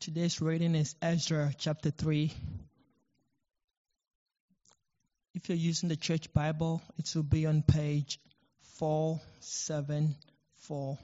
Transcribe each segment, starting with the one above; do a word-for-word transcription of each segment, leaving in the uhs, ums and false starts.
Today's reading is Ezra chapter three. If you're using the church Bible, it will be on page four seventy-four.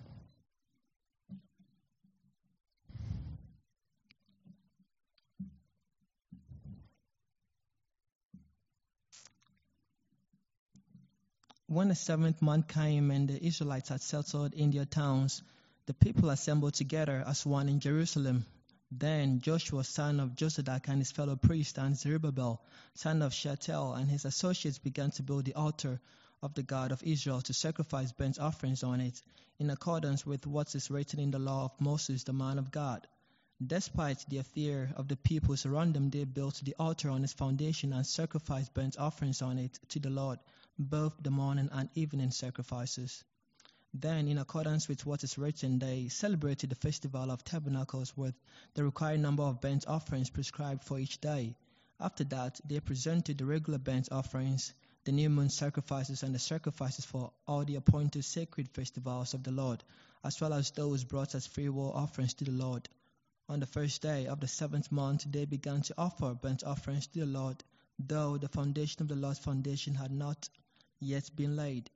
When the seventh month came and the Israelites had settled in their towns, the people assembled together as one in Jerusalem. Then Joshua son of Josadak and his fellow priests and Zerubbabel son of Shealtiel and his associates began to build the altar of the God of Israel to sacrifice burnt offerings on it, in accordance with what is written in the law of Moses the man of God. Despite the fear of the peoples around them, they built the altar on its foundation and sacrificed burnt offerings on it to the Lord, both the morning and evening sacrifices. Then, in accordance with what is written, they celebrated the festival of tabernacles with the required number of burnt offerings prescribed for each day. After that, they presented the regular burnt offerings, the new moon sacrifices, and the sacrifices for all the appointed sacred festivals of the Lord, as well as those brought as freewill offerings to the Lord. On the first day of the seventh month, they began to offer burnt offerings to the Lord, though the foundation of the Lord's foundation had not yet been laid.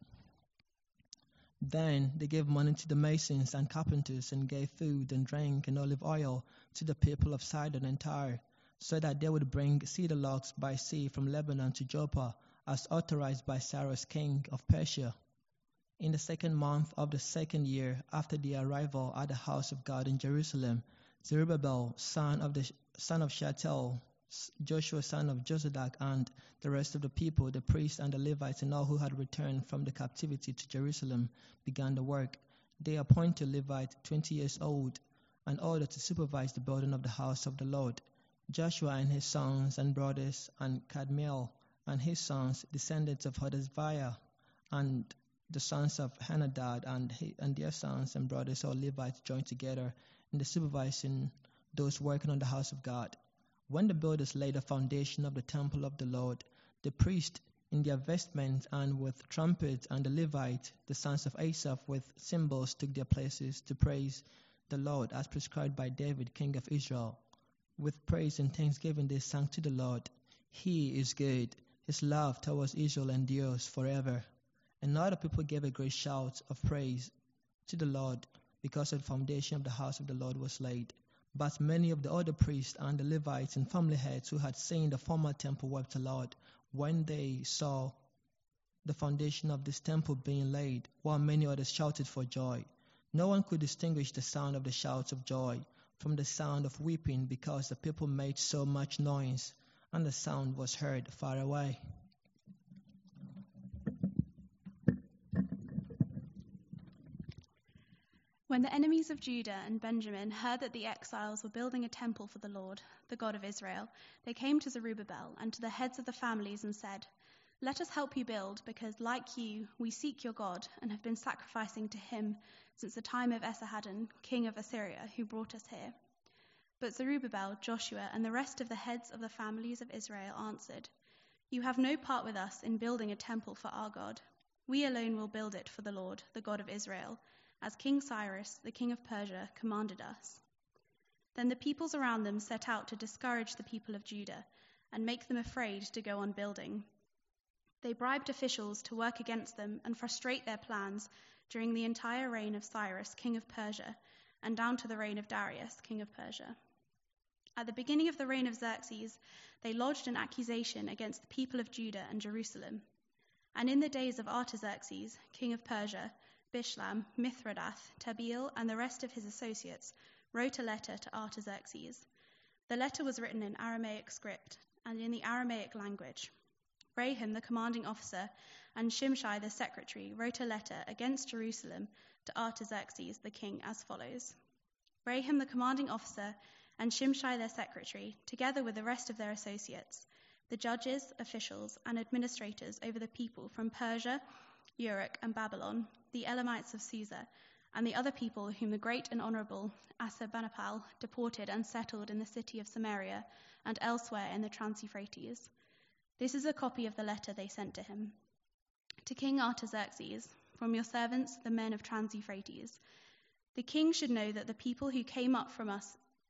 Then they gave money to the masons and carpenters and gave food and drink and olive oil to the people of Sidon and Tyre, so that they would bring cedar logs by sea from Lebanon to Joppa, as authorized by Cyrus king of Persia. In the second month of the second year after their arrival at the house of God in Jerusalem, Zerubbabel, son of the son of Shealtiel, Joshua son of Josadak, and the rest of the people, the priests and the Levites, and all who had returned from the captivity to Jerusalem, began the work. They appointed Levites twenty years old, in order to supervise the building of the house of the Lord. Joshua and his sons and brothers, and Kadmiel and his sons, descendants of Hodaviah, and the sons of Henadad and, he, and their sons and brothers, all Levites, joined together in the supervising those working on the house of God. When the builders laid the foundation of the temple of the Lord, the priests in their vestments and with trumpets, and the Levites, the sons of Asaph, with cymbals, took their places to praise the Lord, as prescribed by David, king of Israel. With praise and thanksgiving they sang to the Lord. He is good. His love towards Israel endures forever. And all the people gave a great shout of praise to the Lord, because the foundation of the house of the Lord was laid. But many of the other priests and the Levites and family heads who had seen the former temple wept aloud when they saw the foundation of this temple being laid, while many others shouted for joy. No one could distinguish the sound of the shouts of joy from the sound of weeping, because the people made so much noise, and the sound was heard far away. When the enemies of Judah and Benjamin heard that the exiles were building a temple for the Lord, the God of Israel, they came to Zerubbabel and to the heads of the families and said, "Let us help you build, because, like you, we seek your God and have been sacrificing to him since the time of Esarhaddon, king of Assyria, who brought us here." But Zerubbabel, Joshua, and the rest of the heads of the families of Israel answered, "You have no part with us in building a temple for our God. We alone will build it for the Lord, the God of Israel, as King Cyrus, the king of Persia, commanded us." Then the peoples around them set out to discourage the people of Judah and make them afraid to go on building. They bribed officials to work against them and frustrate their plans during the entire reign of Cyrus, king of Persia, and down to the reign of Darius, king of Persia. At the beginning of the reign of Xerxes, they lodged an accusation against the people of Judah and Jerusalem. And in the days of Artaxerxes, king of Persia, Bishlam, Mithredath, Tabeel, and the rest of his associates wrote a letter to Artaxerxes. The letter was written in Aramaic script and in the Aramaic language. Rahim, the commanding officer, and Shimshai, the secretary, wrote a letter against Jerusalem to Artaxerxes the king as follows. Rahim, the commanding officer, and Shimshai, their secretary, together with the rest of their associates, the judges, officials, and administrators over the people from Persia, Uruk, and Babylon, the Elamites of Susa, and the other people whom the great and honorable Assurbanipal deported and settled in the city of Samaria and elsewhere in the Trans-Euphrates. This is a copy of the letter they sent to him. To King Artaxerxes, from your servants, the men of Trans-Euphrates, the king should know that the people who came up from us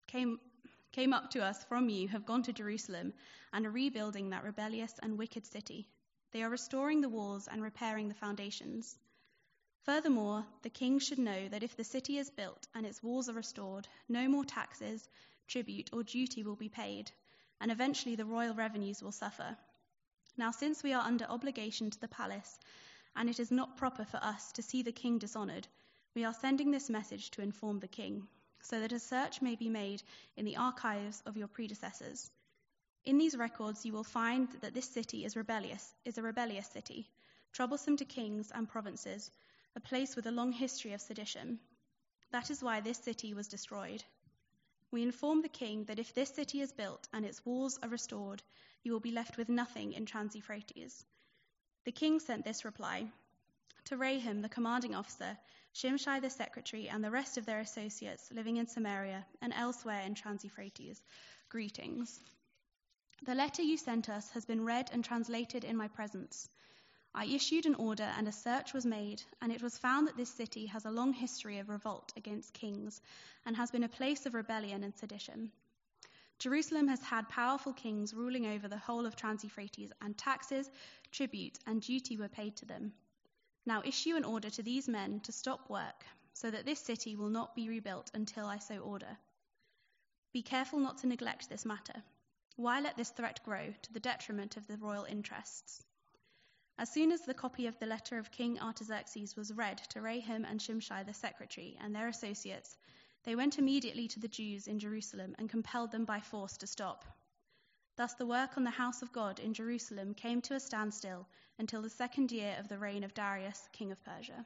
came came up to us from you have gone to Jerusalem and are rebuilding that rebellious and wicked city. They are restoring the walls and repairing the foundations. Furthermore, the king should know that if the city is built and its walls are restored, no more taxes, tribute, or duty will be paid, and eventually the royal revenues will suffer. Now, since we are under obligation to the palace, and it is not proper for us to see the king dishonored, we are sending this message to inform the king, so that a search may be made in the archives of your predecessors. In these records you will find that this city is rebellious, is a rebellious city, troublesome to kings and provinces, a place with a long history of sedition. That is why this city was destroyed. We inform the king that if this city is built and its walls are restored, you will be left with nothing in Trans-Euphrates. The king sent this reply: to Raham, the commanding officer, Shimshai the secretary, and the rest of their associates living in Samaria and elsewhere in Trans-Euphrates, greetings. The letter you sent us has been read and translated in my presence. I issued an order and a search was made, and it was found that this city has a long history of revolt against kings and has been a place of rebellion and sedition. Jerusalem has had powerful kings ruling over the whole of Trans-Euphrates, and taxes, tribute, and duty were paid to them. Now issue an order to these men to stop work, so that this city will not be rebuilt until I so order. Be careful not to neglect this matter. Why let this threat grow to the detriment of the royal interests? As soon as the copy of the letter of King Artaxerxes was read to Raham and Shimshai the secretary and their associates, they went immediately to the Jews in Jerusalem and compelled them by force to stop. Thus the work on the house of God in Jerusalem came to a standstill until the second year of the reign of Darius, king of Persia.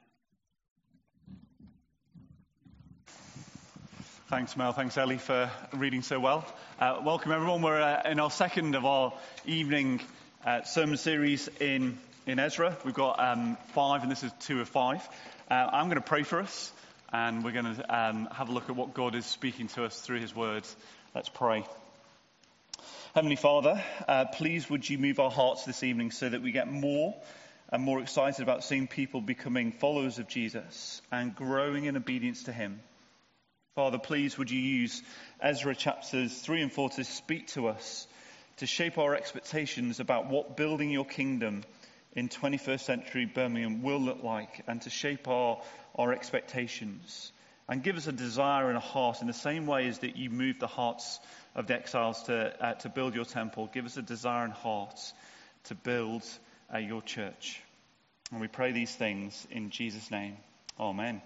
Thanks, Mel. Thanks, Ellie, for reading so well. Uh, welcome, everyone. We're uh, in our second of our evening uh, sermon series in, in Ezra. We've got um, five, and this is two of five. Uh, I'm going to pray for us, and we're going to um, have a look at what God is speaking to us through his words. Let's pray. Heavenly Father, uh, please would you move our hearts this evening so that we get more and more excited about seeing people becoming followers of Jesus and growing in obedience to him. Father, please would you use Ezra chapters three and four to speak to us, to shape our expectations about what building your kingdom in twenty-first century Birmingham will look like, and to shape our, our expectations and give us a desire and a heart in the same way as that you moved the hearts of the exiles to uh, to build your temple. Give us a desire and heart to build uh, your church. And we pray these things in Jesus' name. Amen.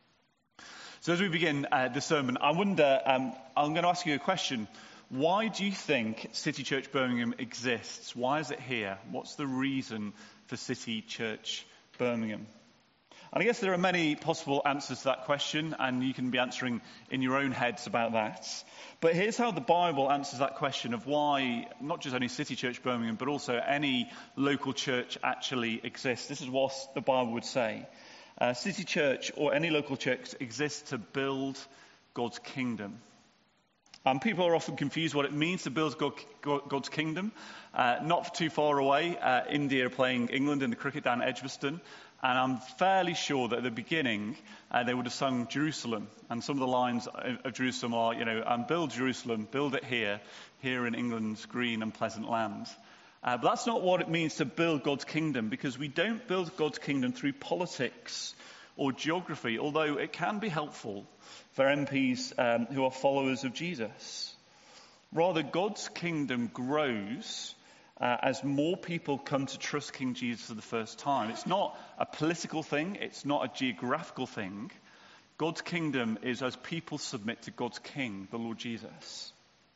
So as we begin uh, the sermon, I wonder, um, I'm going to ask you a question. Why do you think City Church Birmingham exists? Why is it here? What's the reason for City Church Birmingham? And I guess there are many possible answers to that question, and you can be answering in your own heads about that. But here's how the Bible answers that question of why not just only City Church Birmingham, but also any local church actually exists. This is what the Bible would say. Uh, City Church, or any local church, exists to build God's kingdom. Um, people are often confused what it means to build God, God, God's kingdom. Uh, not too far away, uh, India are playing England in the cricket down at Edgbaston. And I'm fairly sure that at the beginning, uh, they would have sung Jerusalem. And some of the lines of, of Jerusalem are, you know, um, build Jerusalem, build it here, here in England's green and pleasant land. Uh, but that's not what it means to build God's kingdom, because we don't build God's kingdom through politics or geography, although it can be helpful for M Ps um, who are followers of Jesus. Rather, God's kingdom grows Uh, as more people come to trust King Jesus for the first time. It's not a political thing. It's not a geographical thing. God's kingdom is as people submit to God's King, the Lord Jesus.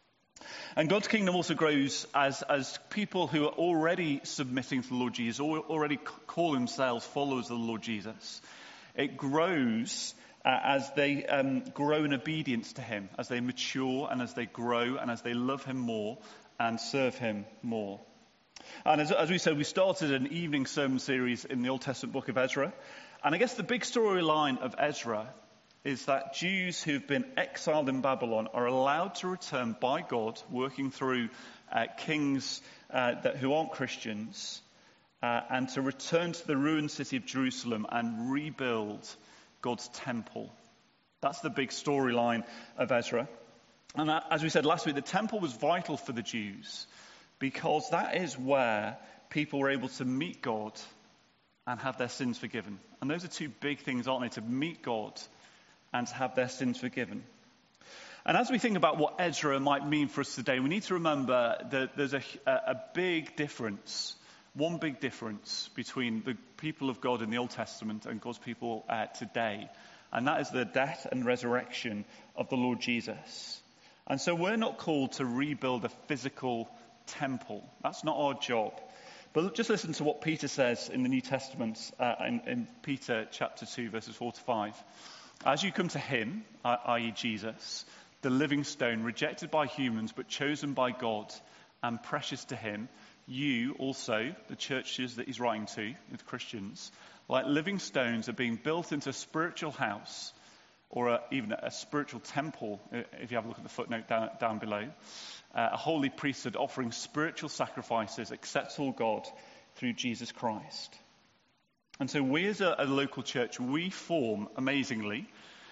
And God's kingdom also grows as, as people who are already submitting to the Lord Jesus, or already call themselves followers of the Lord Jesus. It grows uh, as they um, grow in obedience to him, as they mature and as they grow and as they love him more and serve him more. And as, as we said, we started an evening sermon series in the Old Testament book of Ezra. And I guess the big storyline of Ezra is that Jews who've been exiled in Babylon are allowed to return by God, working through uh, kings uh, that, who aren't Christians, uh, and to return to the ruined city of Jerusalem and rebuild God's temple. That's the big storyline of Ezra. And as we said last week, the temple was vital for the Jews because that is where people were able to meet God and have their sins forgiven. And those are two big things, aren't they? To meet God and to have their sins forgiven. And as we think about what Ezra might mean for us today, we need to remember that there's a, a big difference, one big difference between the people of God in the Old Testament and God's people uh, today. And that is the death and resurrection of the Lord Jesus. And so we're not called to rebuild a physical temple. That's not our job. But just listen to what Peter says in the New Testament, uh, in, in Peter chapter two, verses four to five. As you come to him, that is. Jesus, the living stone, rejected by humans but chosen by God and precious to him, you also, the churches that he's writing to, the Christians, like living stones, are being built into a spiritual house, or a, even a spiritual temple, if you have a look at the footnote down, down below, uh, a holy priesthood offering spiritual sacrifices acceptable to God through Jesus Christ. And so we as a, a local church, we form, amazingly,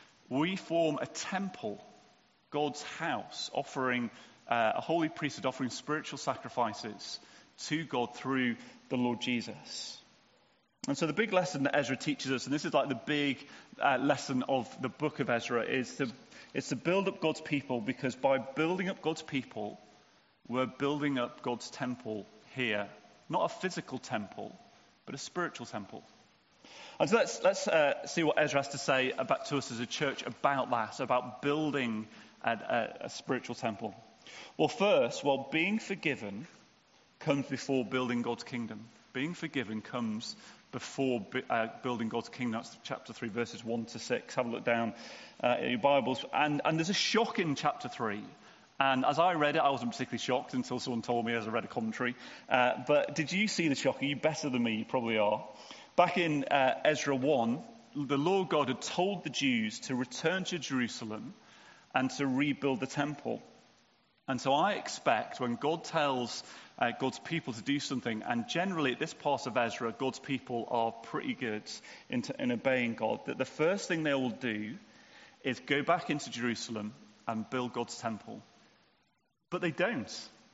we form a temple, God's house, offering uh, a holy priesthood, offering spiritual sacrifices to God through the Lord Jesus. And so the big lesson that Ezra teaches us, and this is like the big uh, lesson of the book of Ezra, is to, is to build up God's people, because by building up God's people, we're building up God's temple here. Not a physical temple, but a spiritual temple. And so let's, let's uh, see what Ezra has to say about, to us as a church about that, about building a, a, a spiritual temple. Well, first, well, being forgiven comes before building God's kingdom. Being forgiven comes before uh, building God's kingdom. That's chapter three, verses one to six. Have a look down uh, in your Bibles. And, and there's a shock in chapter three. And as I read it, I wasn't particularly shocked until someone told me as I read a commentary. Uh, but did you see the shock? Are you better than me? You probably are. Back in uh, Ezra one, the Lord God had told the Jews to return to Jerusalem and to rebuild the temple. And so I expect when God tells uh, God's people to do something, and generally at this part of Ezra, God's people are pretty good in, t- in obeying God, that the first thing they will do is go back into Jerusalem and build God's temple. But they don't.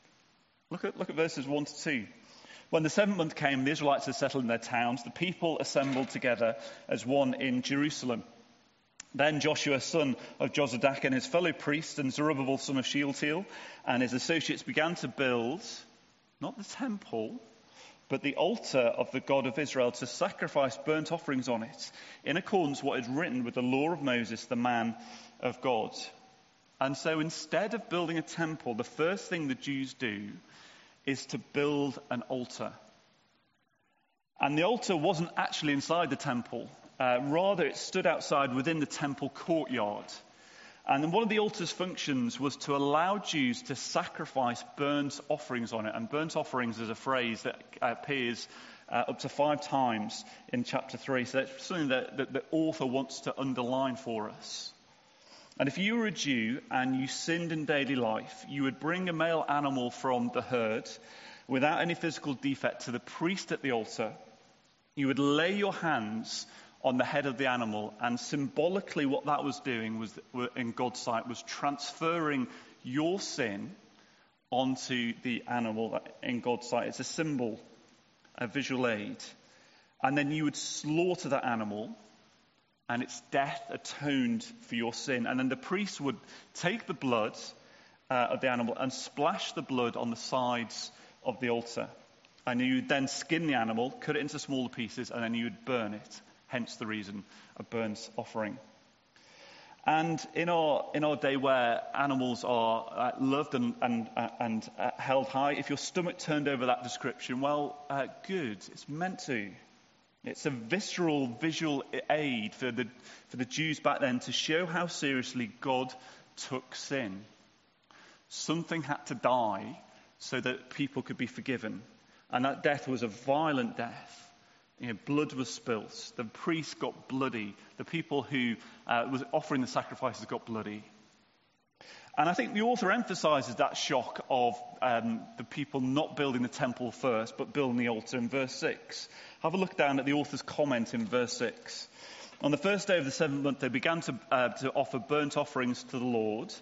Look at, look at verses one to two. When the seventh month came, the Israelites had settled in their towns. The people assembled together as one in Jerusalem. Then Joshua, son of Jozadak, and his fellow priest, and Zerubbabel, son of Shealtiel, and his associates began to build, not the temple, but the altar of the God of Israel, to sacrifice burnt offerings on it, in accordance with what is written with the law of Moses, the man of God. And so instead of building a temple, the first thing the Jews do is to build an altar. And the altar wasn't actually inside the temple. Uh, rather, it stood outside within the temple courtyard. And then one of the altar's functions was to allow Jews to sacrifice burnt offerings on it. And burnt offerings is a phrase that appears uh, up to five times in chapter three. So that's something that, that the author wants to underline for us. And if you were a Jew and you sinned in daily life, you would bring a male animal from the herd without any physical defect to the priest at the altar. You would lay your hands on the head of the animal, and symbolically what that was doing was, in God's sight, was transferring your sin onto the animal in God's sight. It's a symbol, a visual aid. And then you would slaughter that animal, and its death atoned for your sin. And then the priest would take the blood uh, of the animal and splash the blood on the sides of the altar. And you would then skin the animal, cut it into smaller pieces, and then you would burn it. Hence the reason of burnt offering. And in our in our day where animals are uh, loved and and, uh, and uh, held high, if your stomach turned over that description, well, uh, good. It's meant to. It's a visceral, visual aid for the for the Jews back then to show how seriously God took sin. Something had to die so that people could be forgiven, and that death was a violent death. You know, blood was spilt. The priests got bloody. The people who uh, was offering the sacrifices got bloody. And I think the author emphasizes that shock of um, the people not building the temple first, but building the altar in verse six. Have a look down at the author's comment in verse six. On the first day of the seventh month, they began to, uh, to offer burnt offerings to the Lord,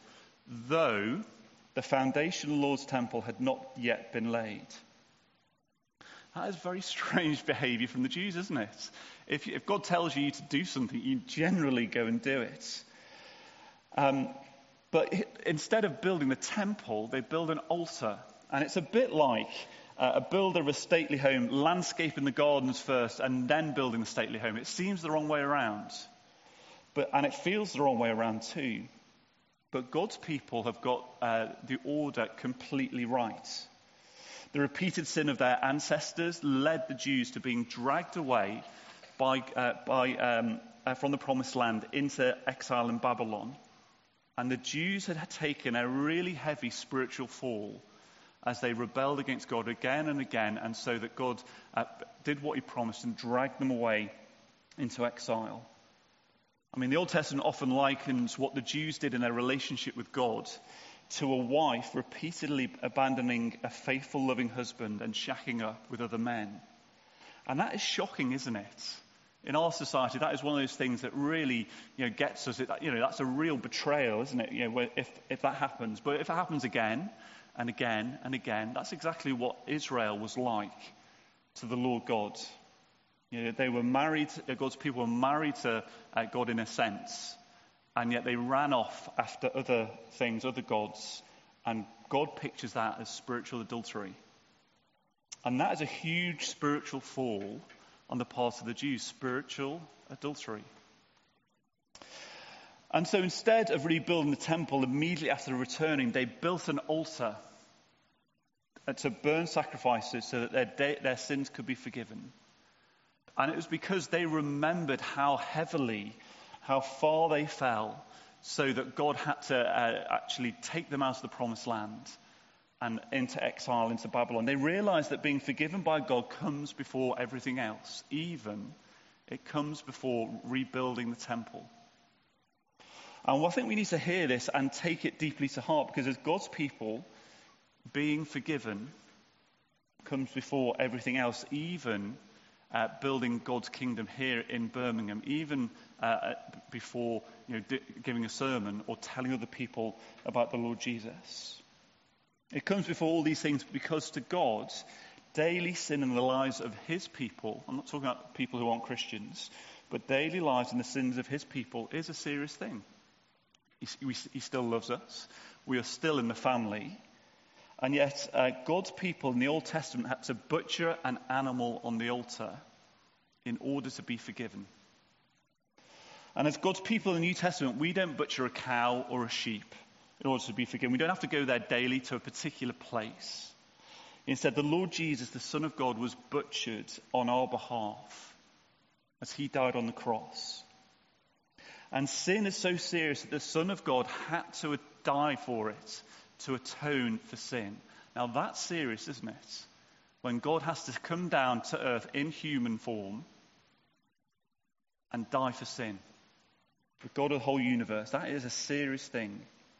though the foundation of the Lord's temple had not yet been laid. That is very strange behavior from the Jews, isn't it? If, if God tells you to do something, you generally go and do it. Um, but instead of building the temple, they build an altar. And it's a bit like uh, a builder of a stately home, landscaping the gardens first and then building the stately home. It seems the wrong way around. But, and it feels the wrong way around too. But God's people have got uh, the order completely right. The repeated sin of their ancestors led the Jews to being dragged away by, uh, by, um, uh, from the promised land into exile in Babylon. And the Jews had taken a really heavy spiritual fall as they rebelled against God again and again, and so that God uh, did what he promised and dragged them away into exile. I mean, the Old Testament often likens what the Jews did in their relationship with God to a wife repeatedly abandoning a faithful, loving husband and shacking up with other men. And that is shocking, isn't it? In our society, that is one of those things that really, you know, gets us. It, you know, that's a real betrayal, isn't it? You know, where if if that happens, but if it happens again and again and again, that's exactly what Israel was like to the Lord God. You know, they were married. God's people were married to uh, God in a sense. And yet they ran off after other things, other gods. And God pictures that as spiritual adultery. And that is a huge spiritual fall on the part of the Jews, spiritual adultery. And so instead of rebuilding the temple immediately after returning, they built an altar to burn sacrifices so that their, de- their sins could be forgiven. And it was because they remembered how heavily how far they fell, so that God had to uh, actually take them out of the promised land and into exile, into Babylon. They realized that being forgiven by God comes before everything else. Even it comes before rebuilding the temple. And I think we need to hear this and take it deeply to heart, because as God's people, being forgiven comes before everything else, even Uh, building God's kingdom here in Birmingham, even uh, before you know, d- giving a sermon or telling other people about the Lord Jesus. It comes before all these things because to God, daily sin in the lives of his people, I'm not talking about people who aren't Christians, but daily lives in the sins of his people is a serious thing. He, we, he still loves us. We are still in the family. And yet, uh, God's people in the Old Testament had to butcher an animal on the altar in order to be forgiven. And as God's people in the New Testament, we don't butcher a cow or a sheep in order to be forgiven. We don't have to go there daily to a particular place. Instead, the Lord Jesus, the Son of God, was butchered on our behalf as he died on the cross. And sin is so serious that the Son of God had to die for it, to atone for sin. Now that's serious, isn't it? When God has to come down to earth in human form and die for sin. The God of the whole universe. That is a serious thing.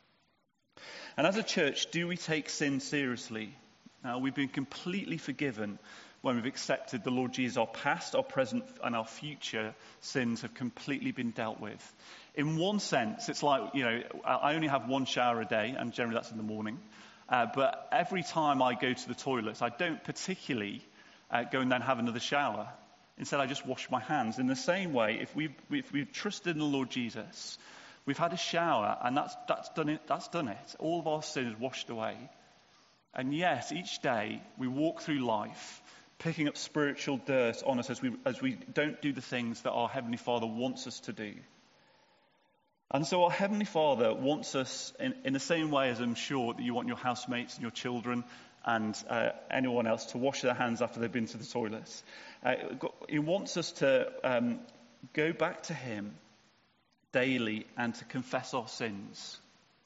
And as a church, do we take sin seriously? Now, we've been completely forgiven when we've accepted the Lord Jesus. Our past, our present, and our future sins have completely been dealt with. In one sense, it's like, you know, I only have one shower a day, and generally that's in the morning. Uh, but every time I go to the toilets, I don't particularly uh, go and then have another shower. Instead, I just wash my hands. In the same way, if we've, if we've trusted in the Lord Jesus, we've had a shower, and that's, that's done it. That's done it. All of our sin is washed away. And yet, each day, we walk through life, picking up spiritual dirt on us as we, as we don't do the things that our Heavenly Father wants us to do. And so our Heavenly Father wants us, in, in the same way as I'm sure that you want your housemates and your children and uh, anyone else to wash their hands after they've been to the toilets. Uh, he wants us to um, go back to him daily and to confess our sins.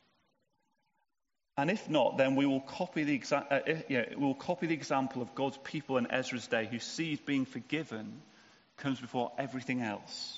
And if not, then we will copy the exa- uh, if, yeah, we will copy the example of God's people in Ezra's day, who sees being forgiven comes before everything else.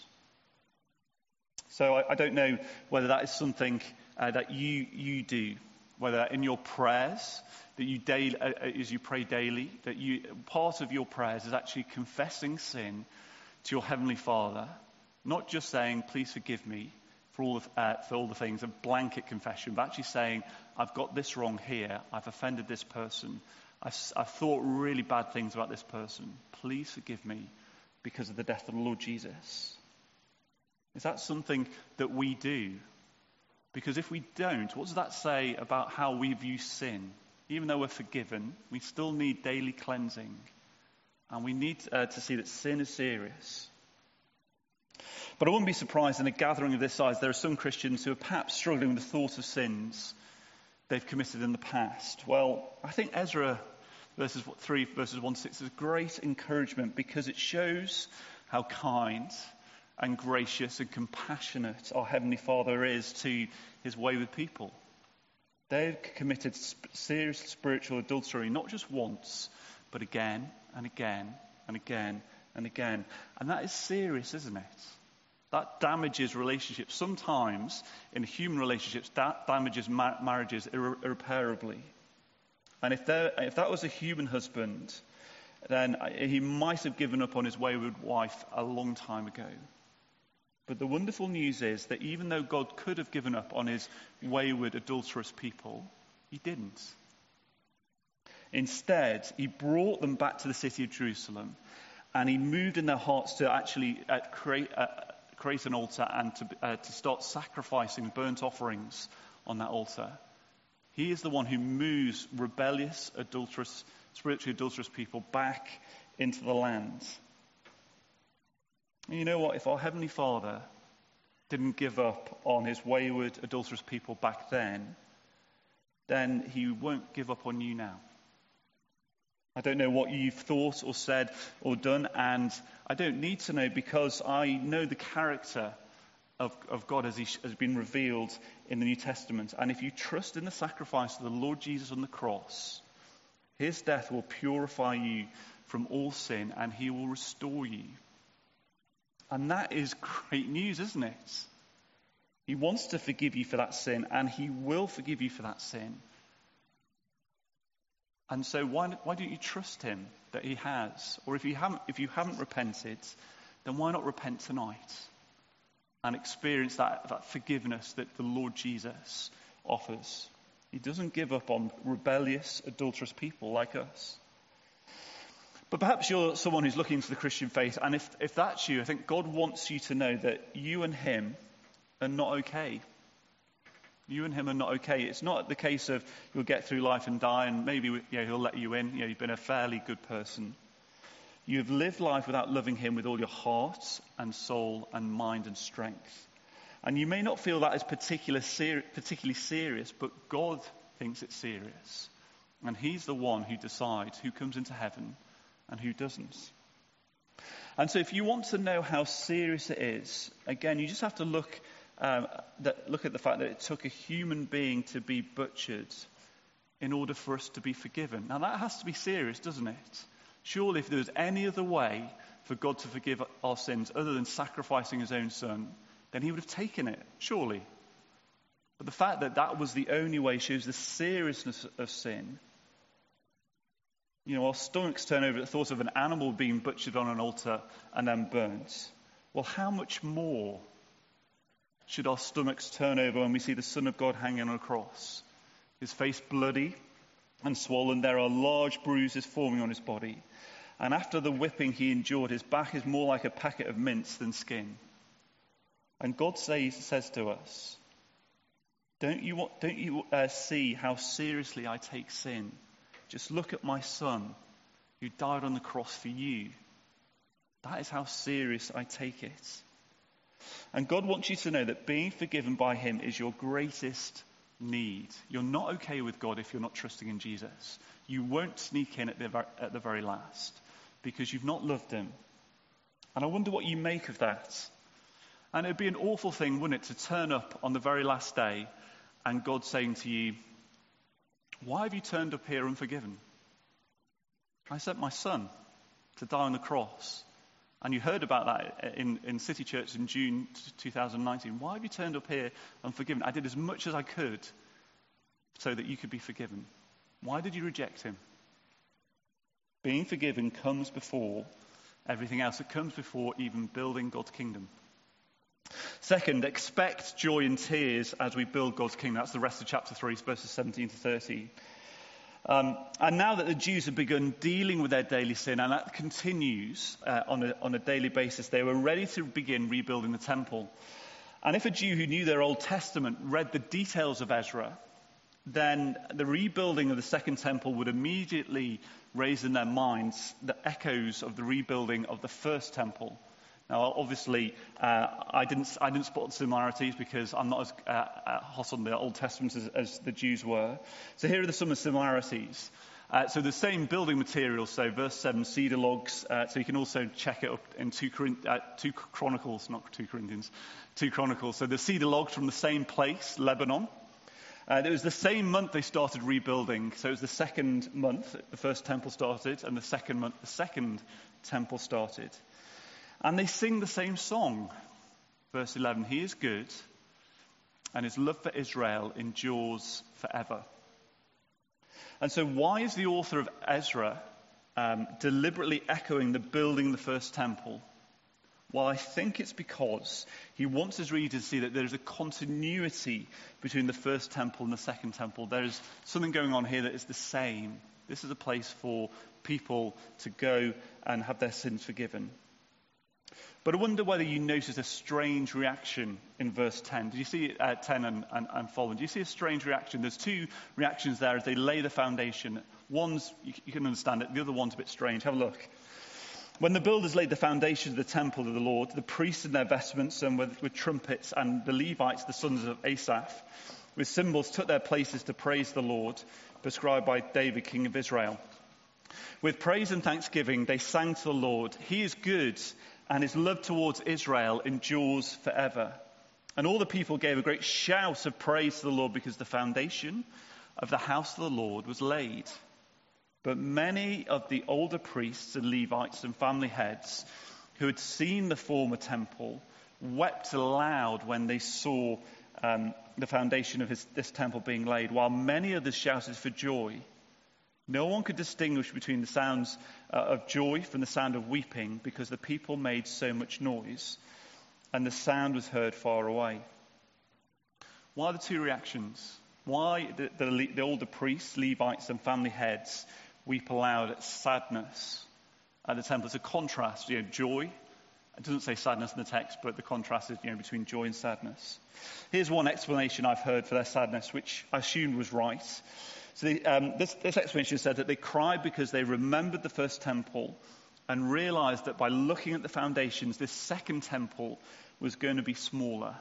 So I, I don't know whether that is something uh, that you you do, whether in your prayers that you daily, uh, as you pray daily, that you part of your prayers is actually confessing sin to your Heavenly Father, not just saying, "Please forgive me," for all, the, uh, for all the things, a blanket confession, but actually saying, I've got this wrong here, I've offended this person, I've, I've thought really bad things about this person. Please forgive me because of the death of the Lord Jesus. Is that something that we do? Because if we don't, what does that say about how we view sin? Even though we're forgiven, we still need daily cleansing. And we need uh, to see that sin is serious. But I wouldn't be surprised in a gathering of this size, there are some Christians who are perhaps struggling with the thought of sins they've committed in the past. Well, I think Ezra verses three, verses one to six is great encouragement because it shows how kind and gracious and compassionate our Heavenly Father is to his wayward people. They've committed serious spiritual adultery, not just once, but again and again and again and again. And that is serious, isn't it? That damages relationships. Sometimes in human relationships, that damages ma- marriages irre- irreparably. And if, there, if that was a human husband, then he might have given up on his wayward wife a long time ago. But the wonderful news is that even though God could have given up on his wayward, adulterous people, he didn't. Instead, he brought them back to the city of Jerusalem, and he moved in their hearts to actually uh, create, uh, create an altar and to, uh, to start sacrificing burnt offerings on that altar. He is the one who moves rebellious, adulterous, spiritually adulterous people back into the land. And you know what? If our Heavenly Father didn't give up on his wayward, adulterous people back then, then he won't give up on you now. I don't know what you've thought or said or done, and I don't need to know because I know the character of, of God as he has been revealed in the New Testament. And if you trust in the sacrifice of the Lord Jesus on the cross, his death will purify you from all sin and he will restore you. And that is great news, isn't it? He wants to forgive you for that sin, and he will forgive you for that sin. And so why, why don't you trust him that he has? Or if you haven't, if you haven't repented, then why not repent tonight and experience that, that forgiveness that the Lord Jesus offers? He doesn't give up on rebellious, adulterous people like us. But perhaps you're someone who's looking into the Christian faith, and if, if that's you, I think God wants you to know that you and him are not okay. You and him are not okay. It's not the case of you'll get through life and die, and maybe you know, he'll let you in. You know, you've been a fairly good person. You've lived life without loving him with all your heart and soul and mind and strength. And you may not feel that is particular ser- particularly serious, but God thinks it's serious. And he's the one who decides who comes into heaven and who doesn't. And so if you want to know how serious it is, again, you just have to look, um, that, look at the fact that it took a human being to be butchered in order for us to be forgiven. Now that has to be serious, doesn't it? Surely if there was any other way for God to forgive our sins other than sacrificing his own son, then he would have taken it, surely. But the fact that that was the only way shows the seriousness of sin. You know, our stomachs turn over at the thought of an animal being butchered on an altar and then burnt. Well, how much more should our stomachs turn over when we see the Son of God hanging on a cross? His face bloody and swollen. There are large bruises forming on his body. And after the whipping he endured, his back is more like a packet of mince than skin. And God says, says to us, don't you, don't you uh, see how seriously I take sin? Just look at my son who died on the cross for you. That is how serious I take it. And God wants you to know that being forgiven by him is your greatest need. You're not okay with God if you're not trusting in Jesus. You won't sneak in at the, at the very last because you've not loved him. And I wonder what you make of that. And it would be an awful thing, wouldn't it, to turn up on the very last day and God saying to you, why have you turned up here unforgiven? I sent my son to die on the cross. And you heard about that in, in City Church in June twenty nineteen. Why have you turned up here unforgiven? I did as much as I could so that you could be forgiven. Why did you reject him? Being forgiven comes before everything else. It comes before even building God's kingdom. Second, expect joy and tears as we build God's kingdom. That's the rest of chapter three, verses seventeen to thirty. Um, and now that the Jews have begun dealing with their daily sin, and that continues uh, on, a, on a daily basis, they were ready to begin rebuilding the temple. And if a Jew who knew their Old Testament read the details of Ezra, then the rebuilding of the second temple would immediately raise in their minds the echoes of the rebuilding of the first temple. Now, obviously, uh, I didn't I didn't spot the similarities because I'm not as uh, uh, hot on the Old Testament as, as the Jews were. So here are the, some of the similarities. Uh, so the same building materials. So verse seven, cedar logs. Uh, so you can also check it up in two, uh, two Chronicles, not two Corinthians, two Chronicles. So the cedar logs from the same place, Lebanon. Uh, it was the same month they started rebuilding. So it was the second month the first temple started, and the second month the second temple started. And they sing the same song. Verse eleven, he is good, and his love for Israel endures forever. And so why is the author of Ezra um, deliberately echoing the building of the first temple? Well, I think it's because he wants his readers to see that there's a continuity between the first temple and the second temple. There's something going on here that is the same. This is a place for people to go and have their sins forgiven. But I wonder whether you noticed a strange reaction in verse ten. Did you see it at ten and, and, and following? Do you see a strange reaction? There's two reactions there as they lay the foundation. One's, you, you can understand it, the other one's a bit strange. Have a look. When the builders laid the foundation of the temple of the Lord, the priests in their vestments and with, with trumpets, and the Levites, the sons of Asaph, with cymbals took their places to praise the Lord, prescribed by David, king of Israel. With praise and thanksgiving, they sang to the Lord, he is good, and his love towards Israel endures forever. And all the people gave a great shout of praise to the Lord because the foundation of the house of the Lord was laid. But many of the older priests and Levites and family heads who had seen the former temple wept aloud when they saw um, the foundation of his, this temple being laid, while many others shouted for joy. No one could distinguish between the sounds uh, of joy from the sound of weeping because the people made so much noise and the sound was heard far away. Why the two reactions? Why the, the, the older priests, Levites and family heads weep aloud at sadness at the temple? It's a contrast, you know, joy. It doesn't say sadness in the text, but the contrast is, you know, between joy and sadness. Here's one explanation I've heard for their sadness, which I assumed was right. So the, um, this, this explanation said that they cried because they remembered the first temple and realized that by looking at the foundations, this second temple was going to be smaller.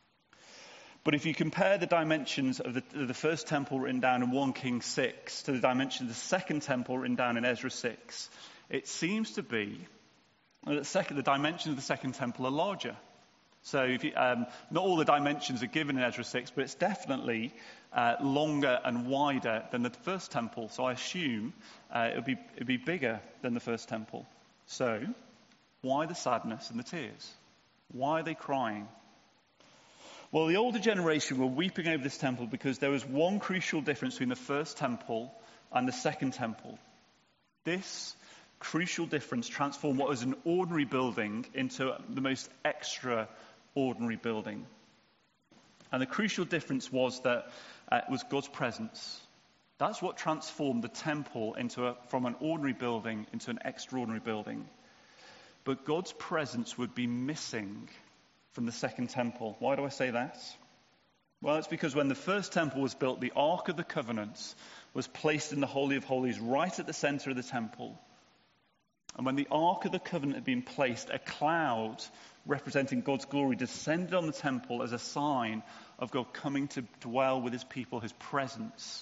But if you compare the dimensions of the, of the first temple written down in First Kings six to the dimensions of the second temple written down in Ezra six, it seems to be that the, second, the dimensions of the second temple are larger. So if you, um, not all the dimensions are given in Ezra six, but it's definitely uh, longer and wider than the first temple. So I assume uh, it'll be it'll be bigger than the first temple. So why the sadness and the tears? Why are they crying? Well, the older generation were weeping over this temple because there was one crucial difference between the first temple and the second temple. This crucial difference transformed what was an ordinary building into the most extraordinary building. And the crucial difference was that uh, it was God's presence. That's what transformed the temple into a, from an ordinary building into an extraordinary building. But God's presence would be missing from the second temple. Why do I say that? Well, it's because when the first temple was built, the Ark of the Covenant was placed in the Holy of Holies right at the center of the temple. And when the Ark of the Covenant had been placed, a cloud representing God's glory descended on the temple as a sign of God coming to dwell with his people, his presence.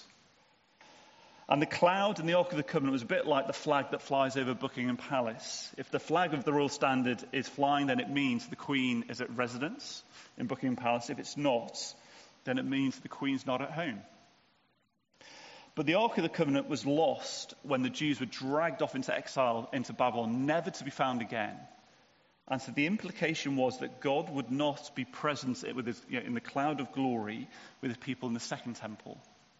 And the cloud in the Ark of the Covenant was a bit like the flag that flies over Buckingham Palace. If the flag of the Royal Standard is flying, then it means the Queen is at residence in Buckingham Palace. If it's not, then it means the Queen's not at home. But the Ark of the Covenant was lost when the Jews were dragged off into exile into Babylon, never to be found again. And so the implication was that God would not be present with his, you know, in the cloud of glory with his people in the second temple.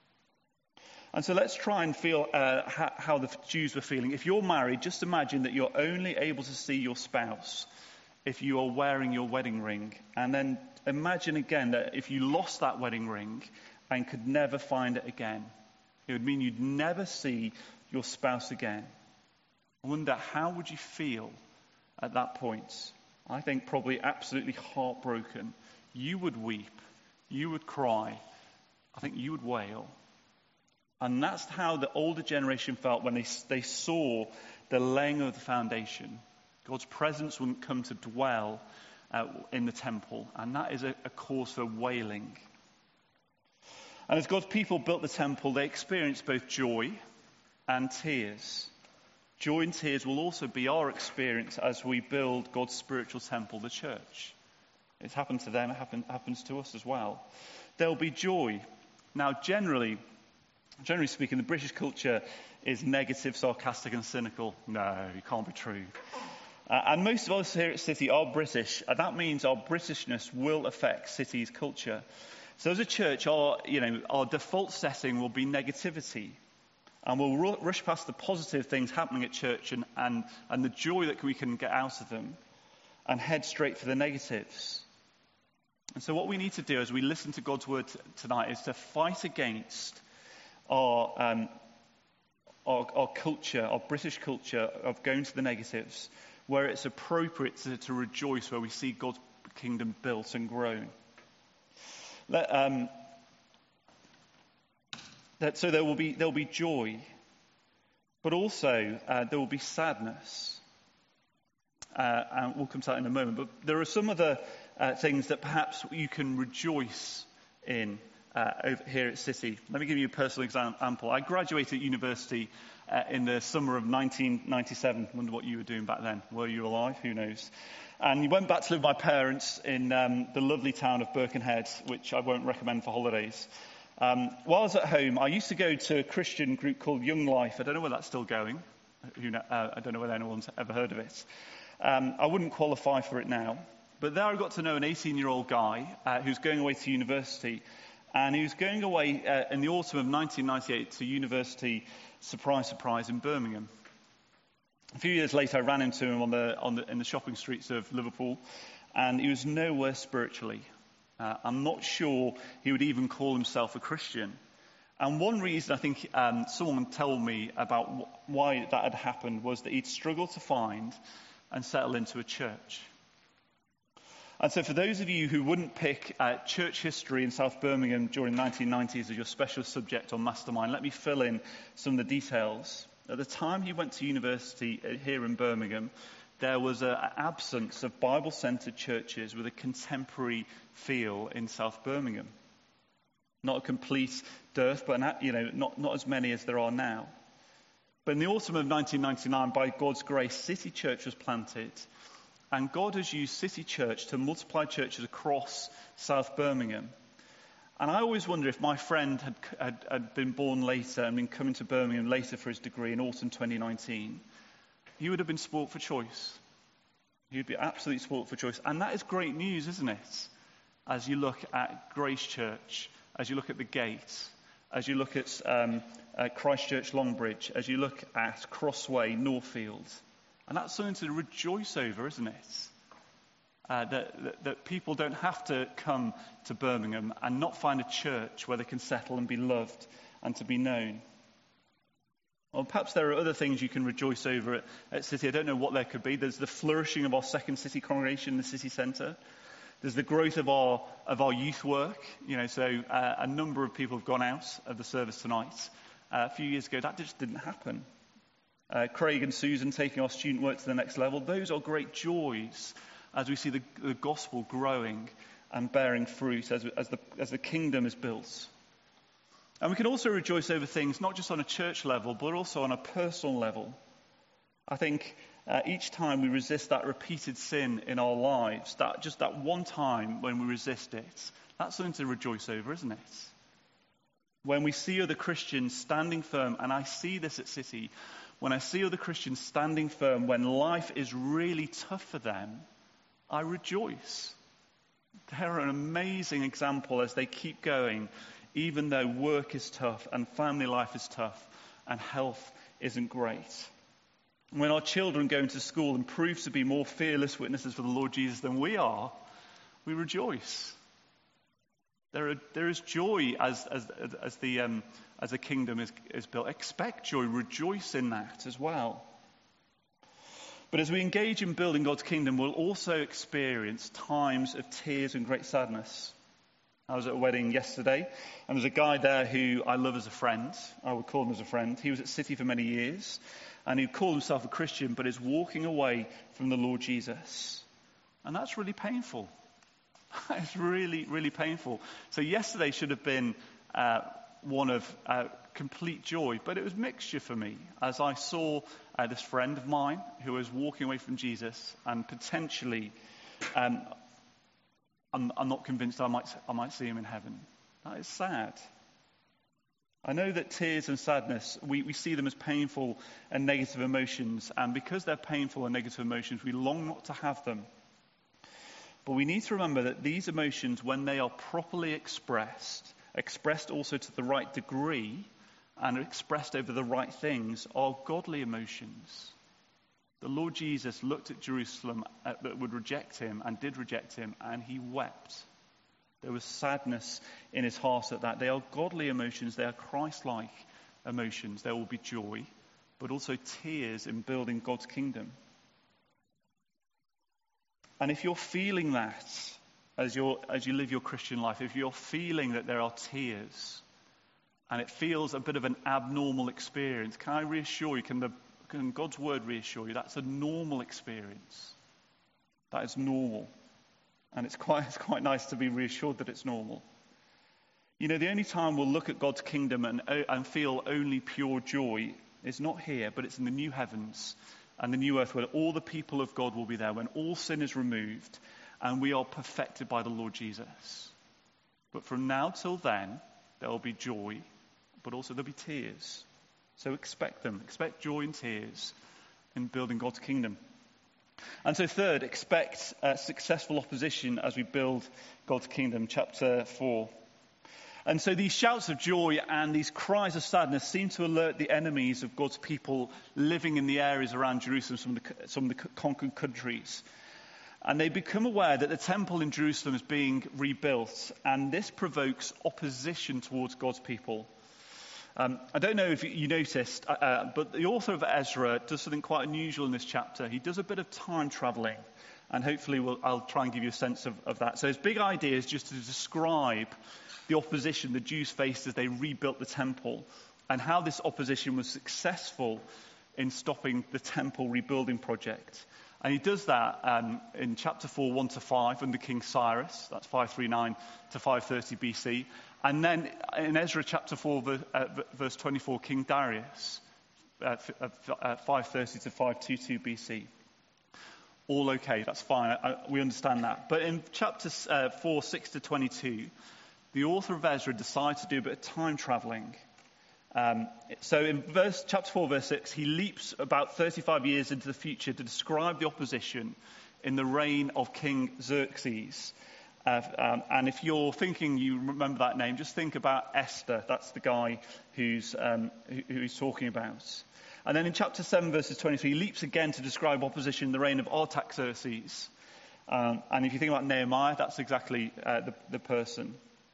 And so let's try and feel uh, how, how the Jews were feeling. If you're married, just imagine that you're only able to see your spouse if you are wearing your wedding ring. And then imagine again that if you lost that wedding ring and could never find it again, it would mean you'd never see your spouse again. I wonder, how would you feel at that point? I think probably absolutely heartbroken. You would weep. You would cry. I think you would wail. And that's how the older generation felt when they, they saw the laying of the foundation. God's presence wouldn't come to dwell uh, in the temple. And that is a, a cause for wailing. And as God's people built the temple, they experienced both joy and tears. Joy and tears will also be our experience as we build God's spiritual temple, the church. It's happened to them, it happen, happens to us as well. There'll be joy. Now, generally, generally speaking, the British culture is negative, sarcastic and cynical. No, it can't be true. Uh, and most of us here at City are British, and that means our Britishness will affect City's culture. So as a church, our, you know, our default setting will be negativity. And we'll ru- rush past the positive things happening at church and, and, and the joy that we can get out of them and head straight for the negatives. And so what we need to do as we listen to God's word t- tonight is to fight against our, um, our, our culture, our British culture of going to the negatives, where it's appropriate to, to rejoice where we see God's kingdom built and grown. Let, um, That, so there will be there will be joy, but also uh, there will be sadness, uh, and we'll come to that in a moment. But there are some other uh, things that perhaps you can rejoice in uh, over here at City. Let me give you a personal example. I graduated university uh, in the summer of nineteen ninety-seven. I wonder what you were doing back then. Were you alive? Who knows? And you went back to live with my parents in um, the lovely town of Birkenhead, which I won't recommend for holidays. Um, while I was at home, I used to go to a Christian group called Young Life. I don't know whether that's still going. Who know, uh, I don't know whether anyone's ever heard of it. Um, I wouldn't qualify for it now. But there I got to know an eighteen-year-old guy uh, who's going away to university. And he was going away uh, in the autumn of nineteen ninety-eight to university, surprise, surprise, in Birmingham. A few years later, I ran into him on the, on the, in the shopping streets of Liverpool. And he was nowhere spiritually. Uh, I'm not sure he would even call himself a Christian. And one reason I think um, someone told me about wh- why that had happened was that he'd struggled to find and settle into a church. And so for those of you who wouldn't pick uh, church history in South Birmingham during the nineteen nineties as your special subject on Mastermind, let me fill in some of the details. At the time he went to university here in Birmingham, there was an absence of Bible-centered churches with a contemporary feel in South Birmingham. Not a complete dearth, but you know, not, not as many as there are now. But in the autumn of nineteen ninety-nine, by God's grace, City Church was planted. And God has used City Church to multiply churches across South Birmingham. And I always wonder if my friend had, had, had been born later and been coming to Birmingham later for his degree in autumn twenty nineteen, he would have been sport for choice. He would be absolutely sport for choice. And that is great news, isn't it? As you look at Grace Church, as you look at the Gate, as you look at um, uh, Christchurch Longbridge, as you look at Crossway Northfield. And that's something to rejoice over, isn't it? Uh, that, that, that people don't have to come to Birmingham and not find a church where they can settle and be loved and to be known. Well, perhaps there are other things you can rejoice over at, at City. I don't know what there could be. There's the flourishing of our second City congregation in the city centre. There's the growth of our of our youth work. You know, so uh, a number of people have gone out of the service tonight. Uh, a few years ago, that just didn't happen. Uh, Craig and Susan taking our student work to the next level. Those are great joys as we see the, the gospel growing and bearing fruit as, as, the, as the kingdom is built. And we can also rejoice over things not just on a church level, but also on a personal level. I think uh, each time we resist that repeated sin in our lives, that just that one time when we resist it, that's something to rejoice over, isn't it? When we see other Christians standing firm, and I see this at City, when I see other Christians standing firm when life is really tough for them, I rejoice. They're an amazing example as they keep going, even though work is tough and family life is tough and health isn't great. when our children go into school and prove to be more fearless witnesses for the Lord Jesus than we are, we rejoice. There, are, there is joy as, as, as, the, um, as the kingdom is, is built. Expect joy, rejoice in that as well. But as we engage in building God's kingdom, we'll also experience times of tears and great sadness. I was at a wedding yesterday, and there's a guy there who I love as a friend. I would call him as a friend. He was at City for many years, and he called himself a Christian, but is walking away from the Lord Jesus. And that's really painful. It's really, really painful. So yesterday should have been uh, one of uh, complete joy, but it was mixture for me as I saw uh, this friend of mine who was walking away from Jesus, and potentially um, I'm, I'm not convinced I might, I might see him in heaven. That is sad. I know that tears and sadness, we, we see them as painful and negative emotions, and because they're painful and negative emotions, we long not to have them. But we need to remember that these emotions, when they are properly expressed, expressed also to the right degree, and expressed over the right things, are godly emotions. The Lord Jesus looked at Jerusalem uh, that would reject him, and did reject him, and he wept. There was sadness in his heart at that. They are godly emotions. They are Christ-like emotions. There will be joy, but also tears in building God's kingdom. And if you're feeling that as, you're, as you live your Christian life, if you're feeling that there are tears, and it feels a bit of an abnormal experience, can I reassure you, can, the, can God's word reassure you, that's a normal experience. That is normal. And it's quite, it's quite nice to be reassured that it's normal. You know, the only time we'll look at God's kingdom and, and feel only pure joy is not here, but it's in the new heavens and the new earth, where all the people of God will be there, when all sin is removed and we are perfected by the Lord Jesus. But from now till then, there will be joy, but also there'll be tears. So expect them. Expect joy and tears in building God's kingdom. And so third, expect uh, successful opposition as we build God's kingdom, chapter four. And so these shouts of joy and these cries of sadness seem to alert the enemies of God's people living in the areas around Jerusalem, some of the, some of the conquered countries. And they become aware that the temple in Jerusalem is being rebuilt, and this provokes opposition towards God's people. Um, I don't know if you noticed, uh, but the author of Ezra does something quite unusual in this chapter. He does a bit of time traveling, and hopefully we'll, I'll try and give you a sense of, of that. So his big idea is just to describe the opposition the Jews faced as they rebuilt the temple, and how this opposition was successful in stopping the temple rebuilding project. And he does that um, in chapter four, one to five, under King Cyrus. That's five thirty-nine to five thirty B C. And then in Ezra chapter four, verse twenty-four, King Darius, uh, five thirty to five twenty-two B C. All okay, that's fine, I, I, we understand that. But in chapter uh, four, six to twenty-two, the author of Ezra decides to do a bit of time traveling. Um, so in verse, chapter four, verse six, he leaps about thirty-five years into the future to describe the opposition in the reign of King Xerxes. Uh, um, and if you're thinking you remember that name, just think about Esther. That's the guy who's, um, who, who he's talking about. And then in chapter seven, verses twenty-three, he leaps again to describe opposition in the reign of Artaxerxes. Um, and if you think about Nehemiah, that's exactly uh, the, the person.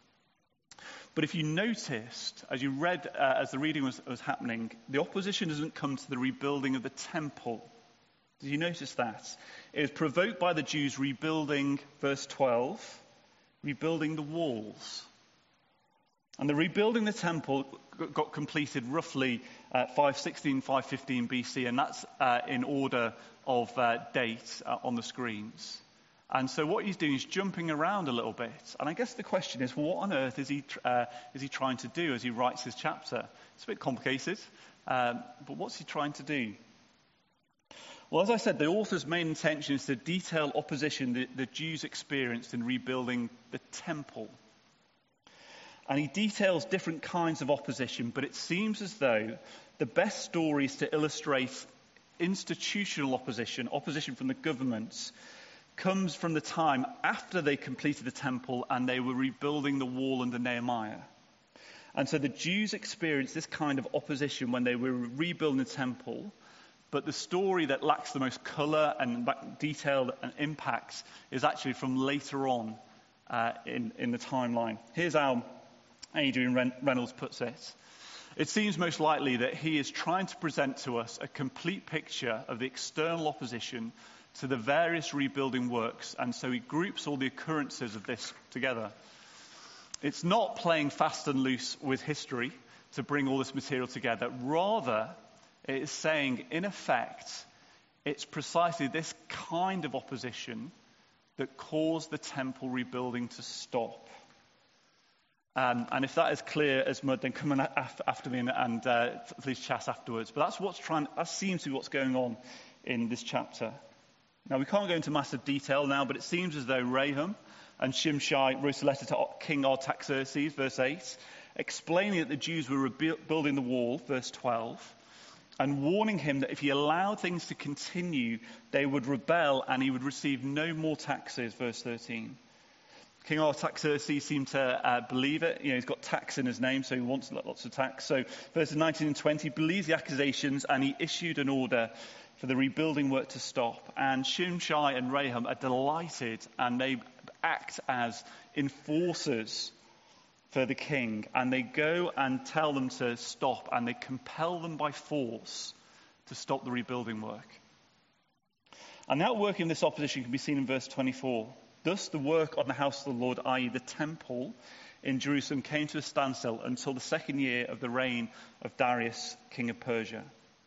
But if you noticed, as you read, uh, as the reading was, was happening, the opposition doesn't come to the rebuilding of the temple. Did you notice that? It was provoked by the Jews rebuilding, verse twelve, rebuilding the walls. And the rebuilding the temple got completed roughly uh, five sixteen, five fifteen B C, and that's uh, in order of uh, date uh, on the screens. And so what he's doing is jumping around a little bit. And I guess the question is, what on earth is he uh, is he trying to do as he writes his chapter? It's a bit complicated, um, but what's he trying to do? Well, as I said, the author's main intention is to detail opposition that the Jews experienced in rebuilding the temple. And he details different kinds of opposition, but it seems as though the best stories to illustrate institutional opposition, opposition from the governments, comes from the time after they completed the temple and they were rebuilding the wall under Nehemiah. And so the Jews experienced this kind of opposition when they were rebuilding the temple, But the story that lacks the most colour and detail and impact is actually from later on uh, in, in the timeline. Here's how Adrian Reynolds puts it. It seems most likely that he is trying to present to us a complete picture of the external opposition to the various rebuilding works, and so he groups all the occurrences of this together. It's not playing fast and loose with history to bring all this material together. Rather, it is saying, in effect, it's precisely this kind of opposition that caused the temple rebuilding to stop. Um, and if that is clear as mud, then come on after me and, and uh, please chat afterwards. But that's what's trying. That seems to be what's going on in this chapter. Now, we can't go into massive detail now, but it seems as though Rahum and Shimshai wrote a letter to King Artaxerxes, verse eight, explaining that the Jews were rebuilding the wall, verse twelve, and warning him that if he allowed things to continue, they would rebel and he would receive no more taxes, verse thirteen. King Artaxerxes seemed to uh, believe it. You know, he's got tax in his name, so he wants lots of tax. So verses nineteen and twenty, believes the accusations, and he issued an order for the rebuilding work to stop. And Shimshai and Rahum are delighted, and they act as enforcers for the king. And they go and tell them to stop, and they compel them by force to stop the rebuilding work. And the outworking of this opposition can be seen in verse twenty-four. Thus the work on the house of the Lord, that is the temple in Jerusalem, came to a standstill until the second year of the reign of Darius, king of Persia.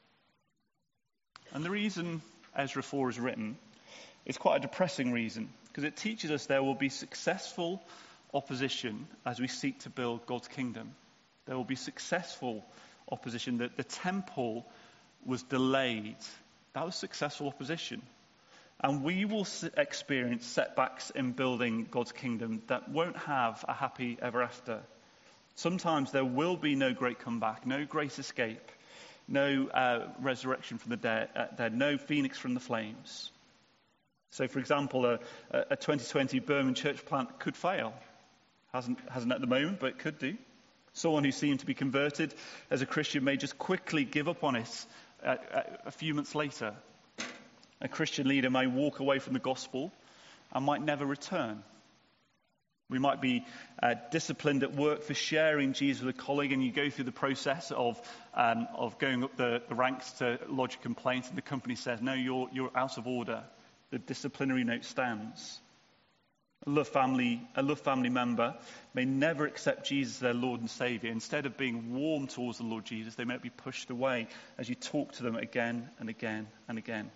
And the reason Ezra four is written is quite a depressing reason, because it teaches us there will be successful opposition as we seek to build God's kingdom. There will be successful opposition. That the temple was delayed. That was successful opposition. And we will experience setbacks in building God's kingdom that won't have a happy ever after. Sometimes there will be no great comeback, no great escape, no uh, resurrection from the dead, uh, dead, no phoenix from the flames. So, for example, a, a twenty twenty Birmingham church plant could fail. Hasn't, hasn't at the moment, but it could do. Someone who seemed to be converted as a Christian may just quickly give up on it uh, a few months later. A Christian leader may walk away from the gospel and might never return. We might be uh, disciplined at work for sharing Jesus with a colleague, and you go through the process of um, of going up the, the ranks to lodge a complaint, and the company says, no, you're you're out of order. The disciplinary note stands. A love family, a love family member may never accept Jesus as their Lord and Saviour. Instead of being warm towards the Lord Jesus, they may be pushed away as you talk to them again and again and again.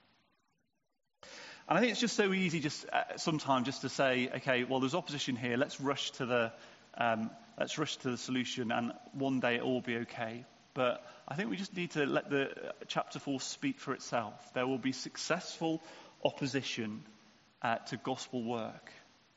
And I think it's just so easy just uh, sometimes just to say, okay, well, there's opposition here. Let's rush to the um, let's rush to the solution, and one day it'll all be okay. But I think we just need to let the uh, chapter four speak for itself. There will be successful opposition uh, to gospel work.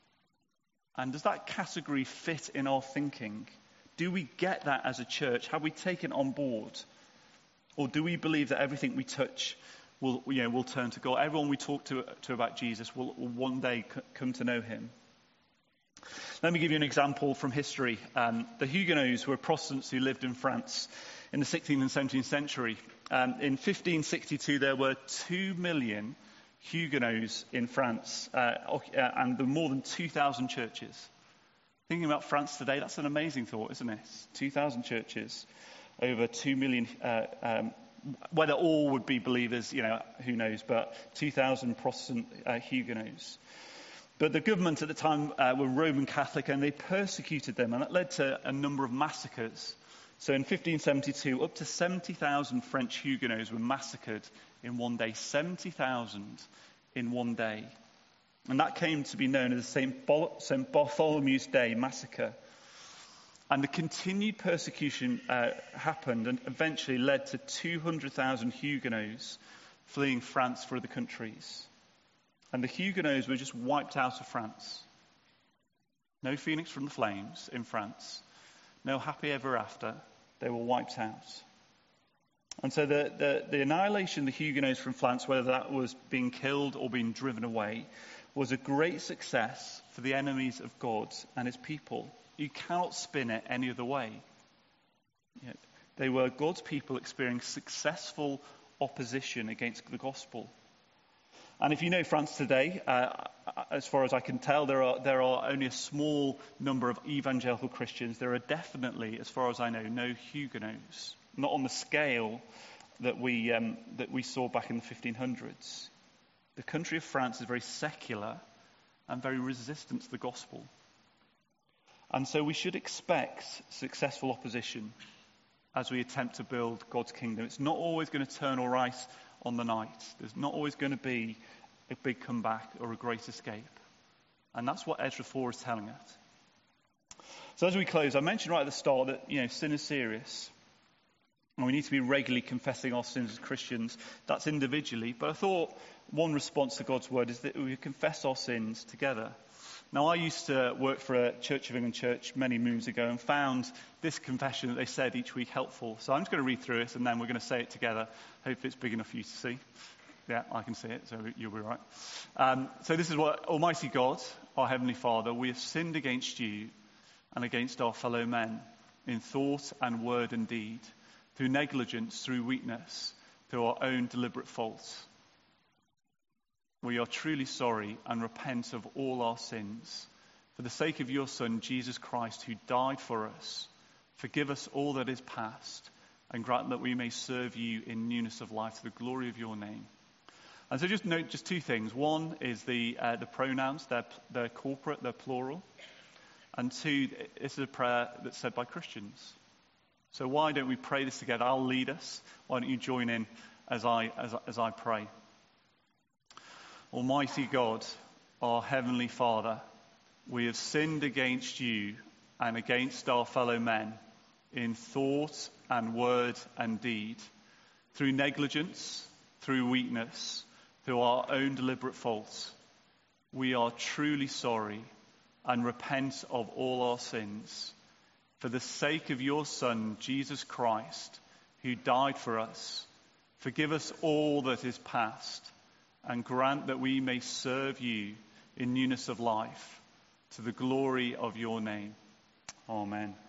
And does that category fit in our thinking? Do we get that as a church? Have we taken it on board? Or do we believe that everything we touch will, you know, will turn to God? Everyone we talk to, to about Jesus will, will one day c- come to know him. Let me give you an example from history. Um, the Huguenots were Protestants who lived in France in the sixteenth and seventeenth century. Um, in fifteen sixty-two, there were two million Huguenots in France, uh, and there were more than two thousand churches. Thinking about France today, that's an amazing thought, isn't it? two thousand churches, over two million. Uh, um, whether all would be believers, you know, who knows? But two thousand Protestant uh, Huguenots. But the government at the time uh, were Roman Catholic, and they persecuted them, and that led to a number of massacres. So in fifteen seventy-two, up to seventy thousand French Huguenots were massacred in one day. seventy thousand in one day. And that came to be known as the Saint Bartholomew's Day massacre. And the continued persecution uh, happened and eventually led to two hundred thousand Huguenots fleeing France for other countries. And the Huguenots were just wiped out of France. No phoenix from the flames in France. No happy ever after. They were wiped out. And so the, the, the annihilation of the Huguenots from France, whether that was being killed or being driven away, was a great success for the enemies of God and his people. You cannot spin it any other way. You know, they were God's people experiencing successful opposition against the gospel. And if you know France today, uh, as far as I can tell, there are there are only a small number of evangelical Christians. There are definitely, as far as I know, no Huguenots, not on the scale that we um, that we saw back in the fifteen hundreds. The country of France is very secular and very resistant to the gospel. And so we should expect successful opposition as we attempt to build God's kingdom. It's not always going to turn all right on the night. There's not always going to be a big comeback or a great escape. And that's what Ezra four is telling us. So as we close, I mentioned right at the start that, you know, sin is serious. And we need to be regularly confessing our sins as Christians. That's individually. But I thought one response to God's word is that we confess our sins together. Now, I used to work for a Church of England church many moons ago and found this confession that they said each week helpful. So I'm just going to read through it and then we're going to say it together. Hopefully it's big enough for you to see. Yeah, I can see it, so you'll be right. Um, so this is what: Almighty God, our Heavenly Father, we have sinned against you and against our fellow men in thought and word and deed, through negligence, through weakness, through our own deliberate faults. We are truly sorry and repent of all our sins. For the sake of your Son, Jesus Christ, who died for us, forgive us all that is past, and grant that we may serve you in newness of life to the glory of your name. And so just note just two things. One is the uh, the pronouns. They're, they're corporate, they're plural. And two, this is a prayer that's said by Christians. So why don't we pray this together? I'll lead us. Why don't you join in as I as, as I pray? Almighty God, our Heavenly Father, we have sinned against you and against our fellow men in thought and word and deed, through negligence, through weakness, through our own deliberate faults. We are truly sorry and repent of all our sins. For the sake of your Son, Jesus Christ, who died for us, forgive us all that is past, and grant that we may serve you in newness of life, to the glory of your name. Amen.